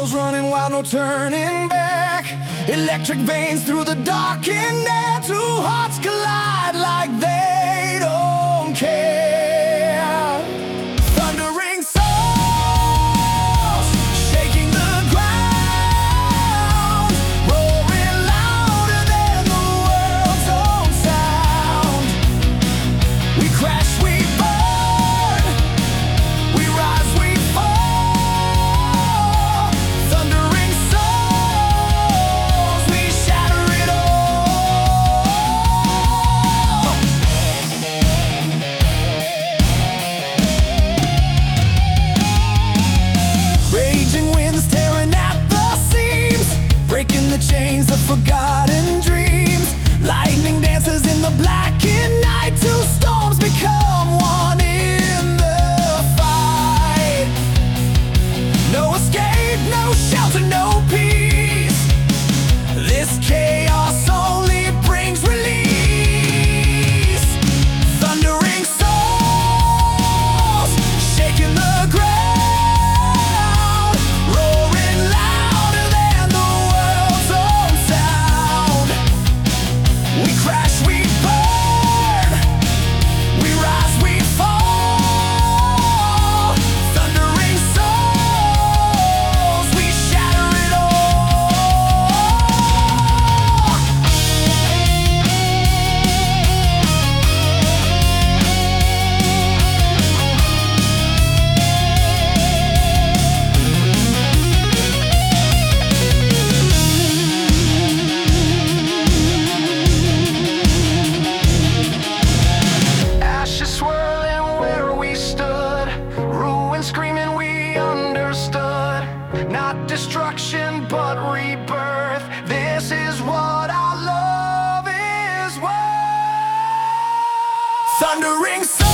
wheels running wild, no turning back. Electric veins through the darkened air. Two hearts collide like they don't care. Thundering souls, shaking the ground, roaring louder than the world's own sound. We crash, we burn, we rise, we fall. Thundering souls, we shatter it all. Raging winds tearing at the seams, breaking the chains of forgotten dreams. Lightning dances in the blackened night. Two storms become one in the fight. No escape, no shelter, no peace. This chaos only brings release. Thundering souls, shaking the ground, roaring louder than the world's own sound. We crash, we burn, we rise, we fall. Thundering souls, we shatter it all. Ashes swirling where we stood, ruin screaming we understood. Not destruction but rebirth. This is what our love is worth. Thundering